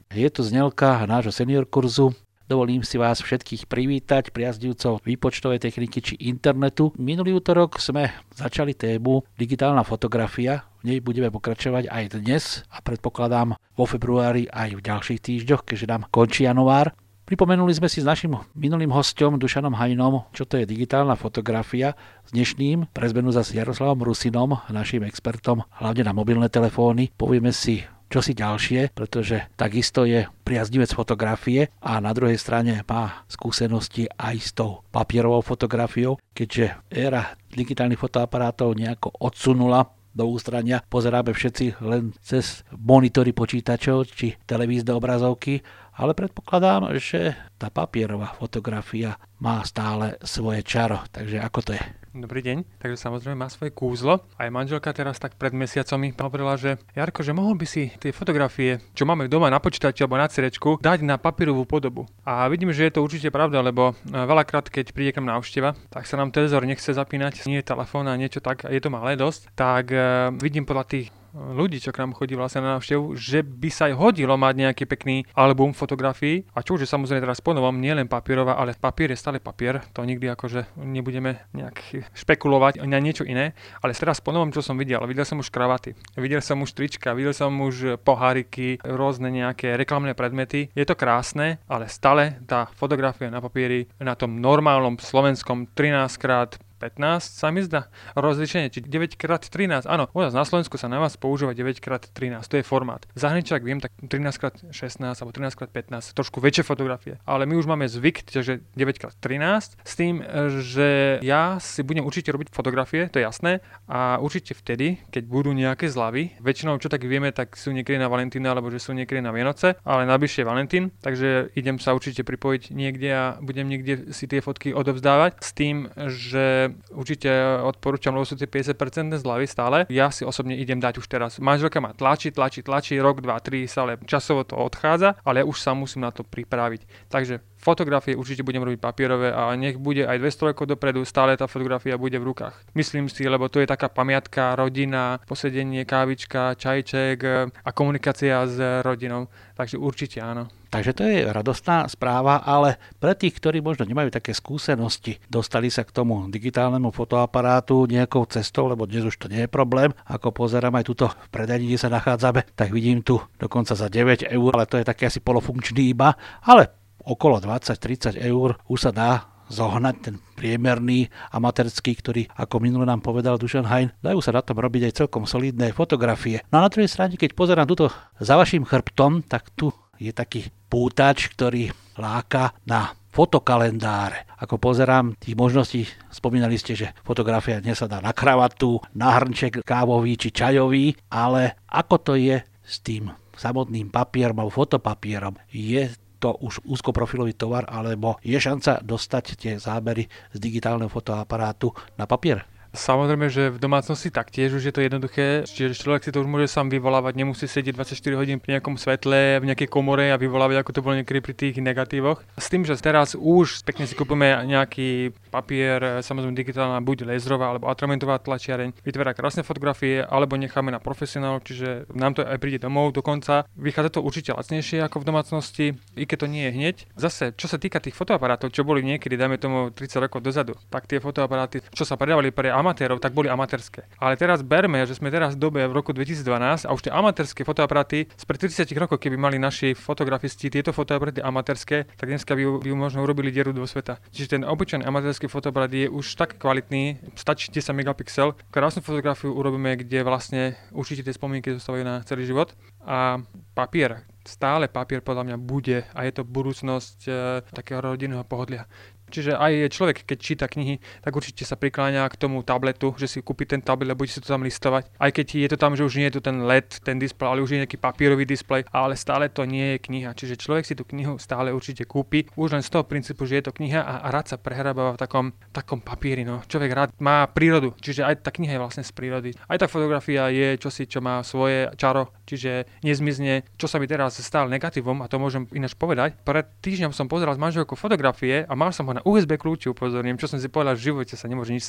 Je tu znelka nášho senior kurzu. Dovolím si vás všetkých privítať priaznivcov výpočtovej techniky či internetu. Minulý útorok sme začali tému digitálna fotografia. V nej budeme pokračovať aj dnes a predpokladám vo februári aj v ďalších týždňoch, keďže nám končí január. Pripomenuli sme si s našim minulým hosťom Dušanom Hajnom, čo to je digitálna fotografia. S dnešným pre zmenu zase Jaroslavom Rusinom, našim expertom hlavne na mobilné telefóny. Povieme si čosi ďalšie, pretože takisto je priaznivec fotografie a na druhej strane má skúsenosti aj s tou papierovou fotografiou, keďže éra digitálnych fotoaparátov nejako odsunula do ústrania. Pozeráme všetci len cez monitory počítačov či televízne obrazovky, ale predpokladám, že tá papierová fotografia má stále svoje čaro. Takže ako to je? Dobrý deň, takže samozrejme má svoje kúzlo. Aj manželka teraz tak pred mesiacom mi hovorila, že Jarko, že mohol by si tie fotografie, čo máme doma na počítači alebo na CD-čku, dať na papierovú podobu. A vidím, že je to určite pravda, lebo veľakrát, keď príde k nám návšteva, tak sa nám televízor nechce zapínať, nie je telefón a niečo tak, je to malé dosť, tak vidím podľa tých ľudí, čo k nám chodí vlastne na návštevu, že by sa aj hodilo mať nejaký pekný album fotografií. A čo už je samozrejme teraz ponovom, nie len papierová, ale papier je stále papier. To nikdy akože nebudeme nejak špekulovať na niečo iné. Ale teraz ponovom, čo som videl som už kravaty, videl som už trička, videl som už poháriky, rôzne nejaké reklamné predmety. Je to krásne, ale stále tá fotografia na papieri na tom normálnom slovenskom 13x15 sa mi zdá rozlišenie, či 9x13, áno, u nás na Slovensku sa na vás používa 9x13, to je formát. V zahraničí, ak viem, tak 13x16 alebo 13x15, trošku väčšie fotografie, ale my už máme zvyk, že 9x13, s tým, že ja si budem určite robiť fotografie, to je jasné, a určite vtedy, keď budú nejaké zľavy, väčšinou čo tak vieme, tak sú niekedy na Valentína, alebo že sú niekedy na Vianoce, ale najbližšie Valentín, takže idem sa určite pripojiť niekde a budem niekde si tie fotky odovzdávať, s tým, že určite odporúčam, lebo sú tie 50% zľavy stále. Ja si osobne idem dať už teraz. Manželka ma tlačí, rok, 2, 3, stále časovo to odchádza, ale ja už sa musím na to pripraviť. Takže fotografie určite budem robiť papierové a nech bude aj 200 rokov dopredu, stále tá fotografia bude v rukách. Myslím si, lebo to je taká pamiatka, rodina, posedenie, kávička, čajček a komunikácia s rodinou. Takže určite áno. Takže to je radostná správa, ale pre tých, ktorí možno nemajú také skúsenosti, dostali sa k tomu digitálnemu fotoaparátu nejakou cestou, lebo dnes už to nie je problém. Ako pozerám aj tuto v predajni, kde sa nachádzame, tak vidím tu dokonca za 9 eur, ale to je také asi polofunkčný iba, ale okolo 20-30 eur už sa dá zohnať ten priemerný amatérsky, ktorý, ako minule nám povedal Dušan Hajn, dajú sa na tom robiť aj celkom solidné fotografie. No a na druhej strane, keď pozerám tuto za vašim chrbtom, tak tu je taký pútač, ktorý láka na fotokalendáre. Ako pozerám tých možností, spomínali ste, že fotografia dnes sa dá na kravatu, na hrnček kávový či čajový, ale ako to je s tým samotným papierom alebo fotopapierom? Je to už úzkoprofilový tovar, alebo je šanca dostať tie zábery z digitálneho fotoaparátu na papier? Samozrejme, že v domácnosti taktiež už je to jednoduché, čiže človek si to už môže sám vyvolávať, nemusí sedieť 24 hodín pri nejakom svetle, v nejakej komore a vyvolávať, ako to bolo niekedy pri tých negatívoch. S tým, že teraz už pekne si kúpime nejaký papier, samozrejme digitálna, buď laserová alebo atramentová tlačiareň, vytvára krásne fotografie, alebo necháme na profesionálov, čiže nám to aj príde domov dokonca. Vychádza to určite lacnejšie ako v domácnosti, i keď to nie je hneď. Zase, čo sa týka tých fotoaparátov, čo boli niekedy, dajme tomu 30 rokov dozadu, tak tie fotoaparáty, čo sa predávali pre amatérov, tak boli amatérske. Ale teraz berme, že sme teraz v dobe v roku 2012 a už tie amatérske fotoaparáty spred 30 rokov, keby mali naši fotografisti tieto fotoaparáty amatérske, tak dneska by možno urobili dieru do sveta. Čiže ten obyčajný amatérsky fotoaparát je už tak kvalitný, stačí 10 megapixel. Krásnu fotografiu urobíme, kde vlastne určite tie spomienky zostávajú na celý život. A papier, stále papier podľa mňa bude a je to budúcnosť takého rodinného pohodlia. Čiže aj človek, keď číta knihy, tak určite sa prikláňa k tomu tabletu, že si kúpi ten tablet a bude si to tam listovať. Aj keď je to tam, že už nie je to ten LED, ten displej, ale už je nejaký papierový displej, ale stále to nie je kniha. Čiže človek si tú knihu stále určite kúpi, už len z toho princípu, že je to kniha a rád sa prehrabáva v takom papieri. No. Človek rád má prírodu, čiže aj tá kniha je vlastne z prírody. Aj tá fotografia je čosi, čo má svoje čaro, čiže nezmizne. Čo sa mi teraz stalo negatívom, a to môžem ináč povedať, pred týždňom som pozeral s manželkou fotografie a mal som ho na USB kľúči, upozorním, čo som si povedal, v živote sa nemôže nič stať.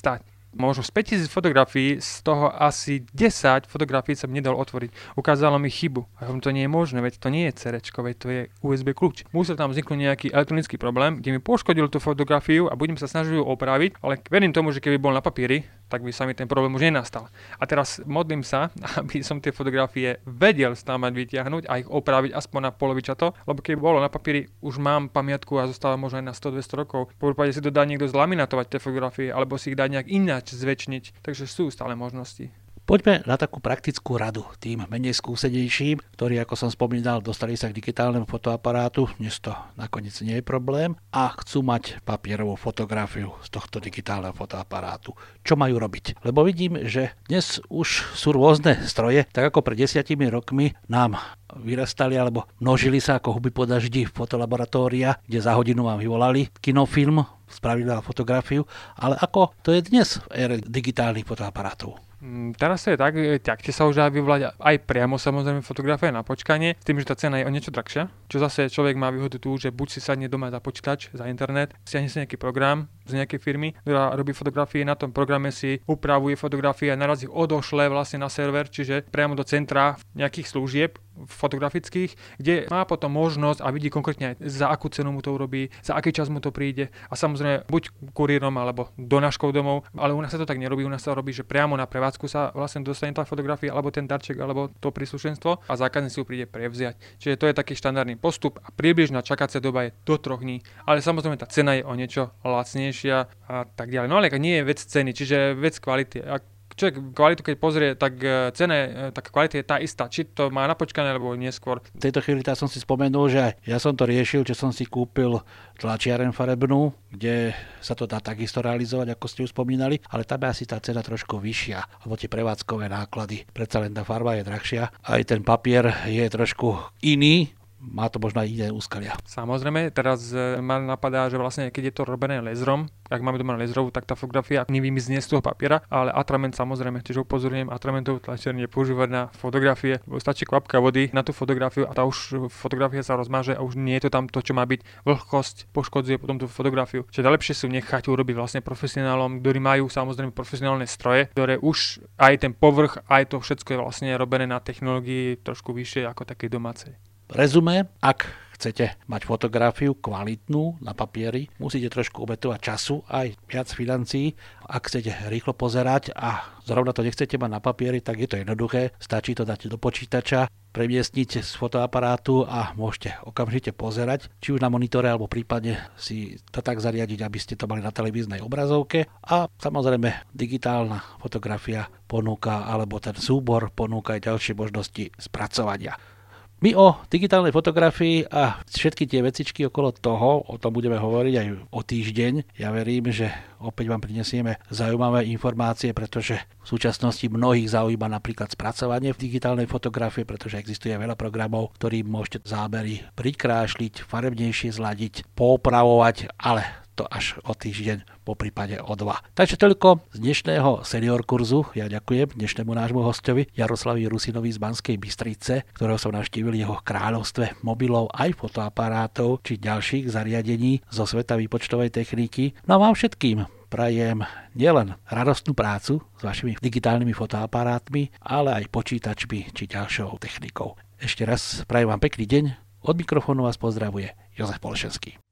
možno z 5000 fotografií, z toho asi 10 fotografií sa mi nedal otvoriť. Ukázalo mi chybu. A to nie je možné, veď to nie je CRčko, veď to je USB kľúč. Musel tam vzniknúť nejaký elektronický problém, kde mi poškodil tú fotografiu a budem sa snažiť ju opraviť, ale verím tomu, že keby bol na papieri, tak by sa mi ten problém už nenastal. A teraz modlím sa, aby som tie fotografie vedel stámať, vytiahnuť a ich opraviť aspoň na polovičato, lebo keby bolo na papieri, už mám pamiatku a zostáva možno aj na 100-200 rokov. Po prípade si to dá niekto zlaminátovať tie fotografie alebo si ich dať nejak ináč zväčšniť. Takže sú stále možnosti. Poďme na takú praktickú radu tým menej skúsenejším, ktorí, ako som spomínal, dostali sa k digitálnemu fotoaparátu, dnes to nakoniec nie je problém, a chcú mať papierovú fotografiu z tohto digitálneho fotoaparátu. Čo majú robiť? Lebo vidím, že dnes už sú rôzne stroje, tak ako pred 10 rokmi nám vyrastali alebo množili sa ako huby po daždi fotolaboratória, kde za hodinu vám vyvolali kinofilm, spravili fotografiu, ale ako to je dnes v ére digitálnych fotoaparátov? Teraz to je tak, ťažšie sa už dá vyvolať aj priamo samozrejme fotografia na počkanie, s tým, že tá cena je o niečo drahšia, čo zase človek má výhodu tu, že buď si sadne doma za počítač, za internet, stiahne si nejaký program z nejakej firmy, ktorá robí fotografie, na tom programe si upravuje fotografie a naraz ich odošle vlastne na server, čiže priamo do centra nejakých služieb fotografických, kde má potom možnosť a vidí konkrétne aj za akú cenu mu to urobí, za aký čas mu to príde a samozrejme buď kurírom alebo donáškou domov, ale u nás sa to tak nerobí, u nás sa robí, že priamo na prevádzku sa vlastne dostane tá fotografia alebo ten darček alebo to príslušenstvo a zákazník si ju príde prevziať. Čiže to je taký štandardný postup a približná čakacia doba je do 3 dní, ale samozrejme tá cena je o niečo lacnejšia a tak ďalej. No ale nie je vec ceny, čiže vec kvality. Človek kvalitu, keď pozrie, tak cena, tak kvalita je tá istá. Či to má na počkanie, alebo neskôr. V tejto chvíli som si spomenul, že ja som to riešil, že som si kúpil tlačiareň farebnú, kde sa to dá takisto realizovať, ako ste už spomínali, ale tam je asi tá cena trošku vyššia, lebo tie prevádzkové náklady. Predsa len tá farba je drahšia. Aj ten papier je trošku iný, má to možno aj iné úskalia. Samozrejme, teraz ma napadá, že vlastne keď je to robené laserom, ak máme doma laserovú, tak tá fotografia nevymizne z toho papiera, ale atrament samozrejme, tiež upozorňujem, atramentovú tlačiareň používať na fotografie, stačí kvapka vody na tú fotografiu a tá už fotografia sa rozmáže a už nie je to tam to, čo má byť. Vlhkosť poškodzuje potom tú fotografiu. Čiže najlepšie sú nechať urobiť vlastne profesionálom, ktorí majú samozrejme profesionálne stroje, ktoré už aj ten povrch, aj to všetko je vlastne robené na technológii trošku vyššie ako takej domácej. Rezume, ak chcete mať fotografiu kvalitnú na papieri, musíte trošku obetovať času, aj viac financií. Ak chcete rýchlo pozerať a zrovna to nechcete mať na papieri, tak je to jednoduché. Stačí to dať do počítača, premiestniť z fotoaparátu a môžete okamžite pozerať, či už na monitore, alebo prípadne si to tak zariadiť, aby ste to mali na televíznej obrazovke. A samozrejme digitálna fotografia ponúka, alebo ten súbor ponúka aj ďalšie možnosti spracovania. My o digitálnej fotografii a všetky tie vecičky okolo toho, o tom budeme hovoriť aj o týždeň. Ja verím, že opäť vám prinesieme zaujímavé informácie, pretože v súčasnosti mnohých zaujíma napríklad spracovanie v digitálnej fotografii, pretože existuje veľa programov, ktorým môžete zábery prikrášliť, farebnejšie zladiť, poopravovať, ale to až o týždeň, po prípade o 2. Takže toľko z dnešného senior kurzu. Ja ďakujem dnešnému nášmu hostovi Jaroslavi Rusinovi z Banskej Bystrice, ktorého som navštívil jeho kráľovstve mobilov aj fotoaparátov či ďalších zariadení zo sveta výpočtovej techniky. No a vám všetkým prajem nielen radostnú prácu s vašimi digitálnymi fotoaparátmi, ale aj počítačmi či ďalšou technikou. Ešte raz prajem vám pekný deň. Od mikrofónu vás pozdravuje Jozef Polšenský.